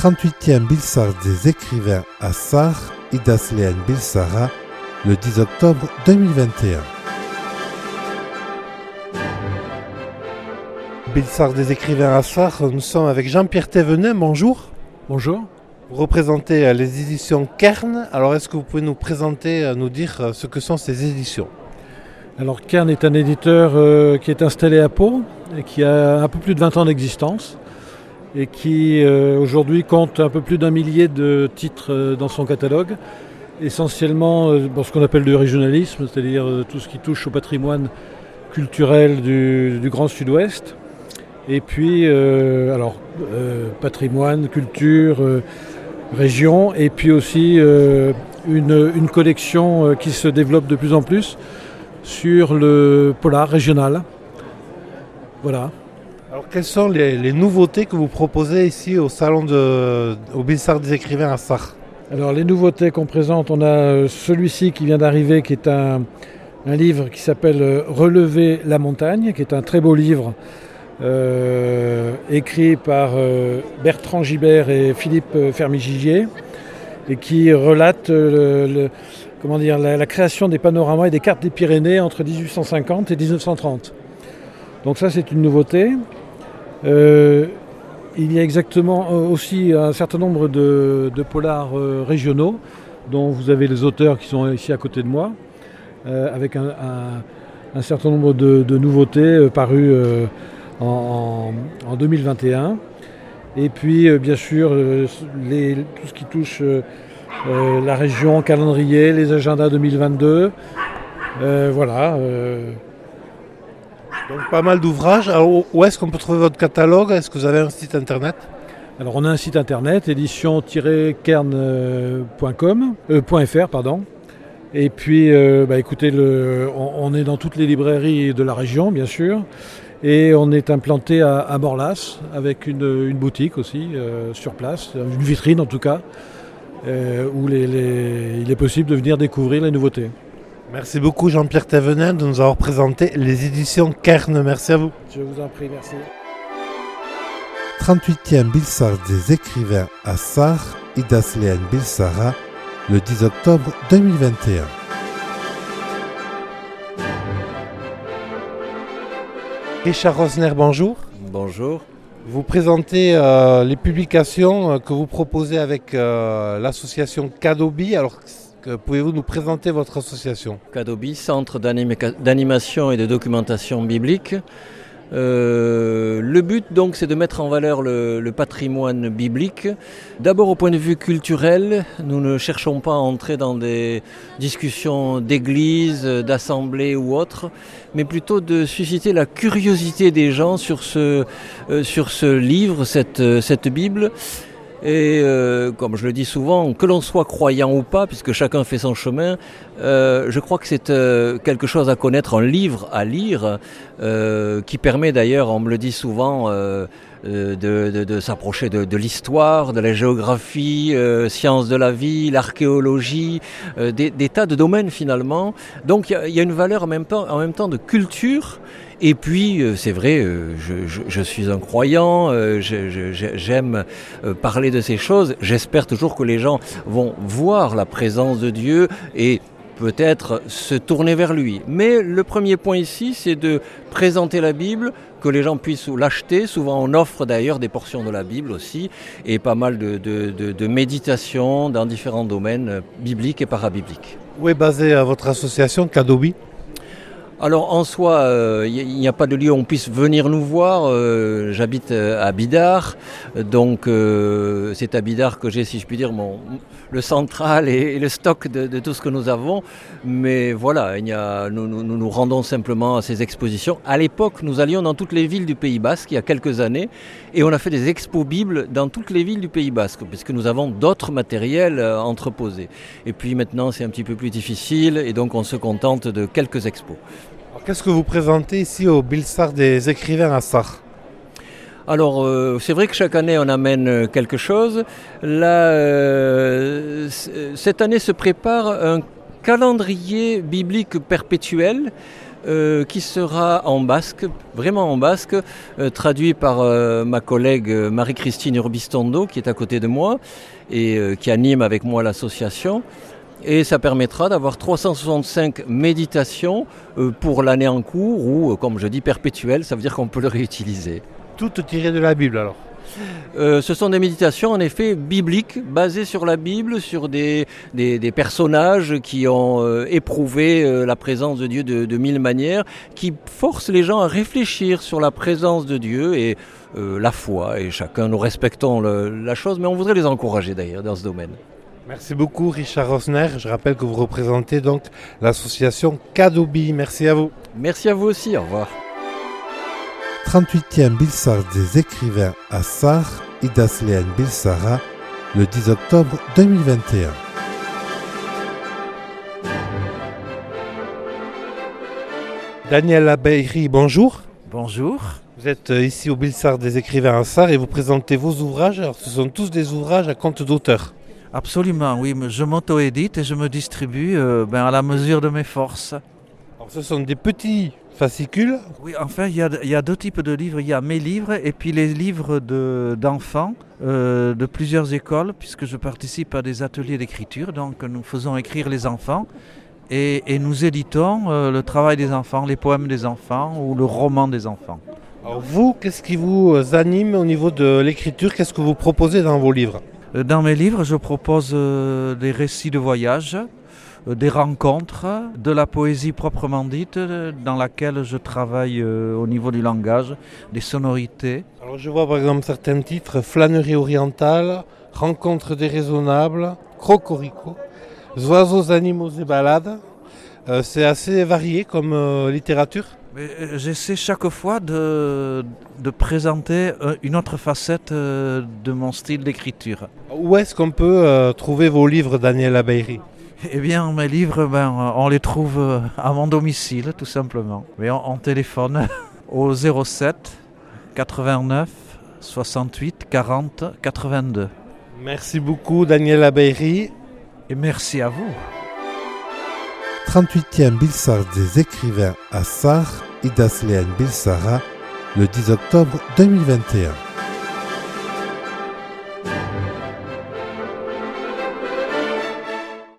38e Bilsart des écrivains à Sarre, Idazlean Biltzarra, le 10 octobre 2021. Bilsart des écrivains à Sarre, nous sommes avec Jean-Pierre Thévenin, bonjour. Bonjour. Vous représentez les éditions Cairn, alors est-ce que vous pouvez nous présenter, nous dire ce que sont ces éditions ? Alors Cairn est un éditeur qui est installé à Pau et qui a un peu plus de 20 ans d'existence et qui aujourd'hui compte un peu plus d'1 millier de titres dans son catalogue, essentiellement ce qu'on appelle du régionalisme, c'est-à-dire tout ce qui touche au patrimoine culturel du Grand Sud-Ouest. Et puis, patrimoine, culture, région, et puis aussi une collection qui se développe de plus en plus sur le polar régional. Voilà. Alors, quelles sont les nouveautés que vous proposez ici au salon au Bilsart des écrivains à Sarre ? Alors, les nouveautés qu'on présente, on a celui-ci qui vient d'arriver, qui est un livre qui s'appelle « Relever la montagne », qui est un très beau livre écrit par Bertrand Gibert et Philippe Fermi-Gigier et qui relate la création des panoramas et des cartes des Pyrénées entre 1850 et 1930. Donc ça, c'est une nouveauté. Il y a exactement aussi un certain nombre de polars régionaux dont vous avez les auteurs qui sont ici à côté de moi, avec un certain nombre de nouveautés parues en 2021. Et puis bien sûr tout ce qui touche la région, calendrier, les agendas 2022. Voilà. Donc pas mal d'ouvrages. Alors, où est-ce qu'on peut trouver votre catalogue ? Est-ce que vous avez un site internet ? Alors on a un site internet, édition-cairn.fr. Et puis écoutez, on est dans toutes les librairies de la région, bien sûr. Et on est implanté à Morlas, avec une boutique aussi sur place, une vitrine en tout cas, où il est possible de venir découvrir les nouveautés. Merci beaucoup Jean-Pierre Thévenin de nous avoir présenté les éditions Cairn. Merci à vous. Je vous en prie, merci. 38e Bilsart des écrivains à Sarre, Idazlean Biltzarra, le 10 octobre 2021. Richard Rosner, bonjour. Bonjour. Vous présentez les publications que vous proposez avec l'association Cadobi. Alors, pouvez-vous nous présenter votre association ? Cadobi, Centre d'animation et de documentation biblique. Le but donc c'est de mettre en valeur le patrimoine biblique. D'abord au point de vue culturel, nous ne cherchons pas à entrer dans des discussions d'église, d'assemblée ou autre, mais plutôt de susciter la curiosité des gens sur ce livre, cette Bible. Et comme je le dis souvent, que l'on soit croyant ou pas, puisque chacun fait son chemin, je crois que c'est quelque chose à connaître, un livre à lire, qui permet d'ailleurs, on me le dit souvent, de s'approcher de l'histoire, de la géographie, sciences de la vie, l'archéologie, des tas de domaines finalement. Donc il y a une valeur en même temps de culture. Et puis, c'est vrai, je suis un croyant, j'aime parler de ces choses. J'espère toujours que les gens vont voir la présence de Dieu et peut-être se tourner vers lui. Mais le premier point ici, c'est de présenter la Bible, que les gens puissent l'acheter. Souvent, on offre d'ailleurs des portions de la Bible aussi, et pas mal de méditation dans différents domaines bibliques et parabibliques. Où est basée votre association Cadobi ? Alors en soi, il n'y a pas de lieu où on puisse venir nous voir. J'habite à Bidart, donc c'est à Bidart que j'ai, si je puis dire, le central et le stock de tout ce que nous avons. Mais voilà, nous rendons simplement à ces expositions. À l'époque, nous allions dans toutes les villes du Pays Basque, il y a quelques années, et on a fait des expos Bibles dans toutes les villes du Pays Basque, puisque nous avons d'autres matériels entreposés. Et puis maintenant, c'est un petit peu plus difficile, et donc on se contente de quelques expos. Alors, qu'est-ce que vous présentez ici au Bilsart des écrivains à Sarre ? Alors, c'est vrai que chaque année, on amène quelque chose. Là, cette année se prépare un calendrier biblique perpétuel qui sera en basque, vraiment en basque, traduit par ma collègue Marie-Christine Urbistondo, qui est à côté de moi et qui anime avec moi l'association. Et ça permettra d'avoir 365 méditations pour l'année en cours ou, comme je dis, perpétuelles, ça veut dire qu'on peut le réutiliser. Toutes tirées de la Bible alors. Ce sont des méditations en effet bibliques, basées sur la Bible, sur des personnages qui ont éprouvé la présence de Dieu de mille manières, qui forcent les gens à réfléchir sur la présence de Dieu et la foi. Et chacun, nous respectons la chose, mais on voudrait les encourager d'ailleurs dans ce domaine. Merci beaucoup Richard Rosner. Je rappelle que vous représentez donc l'association Kadobi. Merci à vous. Merci à vous aussi, au revoir. 38e Bilsart des écrivains à Sarre, Idaslean Bilsara, le 10 octobre 2021. Daniel Labeyri, bonjour. Bonjour. Vous êtes ici au Bilsart des écrivains à Sarre et vous présentez vos ouvrages. Alors, ce sont tous des ouvrages à compte d'auteur. Absolument, oui. Je m'auto-édite et je me distribue à la mesure de mes forces. Alors, ce sont des petits fascicules. Oui, enfin, il y a deux types de livres. Il y a mes livres et puis les livres d'enfants de plusieurs écoles, puisque je participe à des ateliers d'écriture. Donc, nous faisons écrire les enfants et nous éditons le travail des enfants, les poèmes des enfants ou le roman des enfants. Alors vous, qu'est-ce qui vous anime au niveau de l'écriture? Qu'est-ce que vous proposez dans vos livres? Dans mes livres, je propose des récits de voyage, des rencontres, de la poésie proprement dite, dans laquelle je travaille au niveau du langage, des sonorités. Alors je vois par exemple certains titres, Flânerie orientale, Rencontre déraisonnable, Crocorico, Oiseaux, animaux et balades. C'est assez varié comme littérature. Mais j'essaie chaque fois de présenter une autre facette de mon style d'écriture. Où est-ce qu'on peut trouver vos livres, Daniel Labeyri? Eh bien, mes livres, on les trouve à mon domicile, tout simplement. Mais on téléphone au 07 89 68 40 82. Merci beaucoup, Daniel Labeyri. Et merci à vous. 38e Bilsart des écrivains à Sarre, Idaslean Bilsara, le 10 octobre 2021.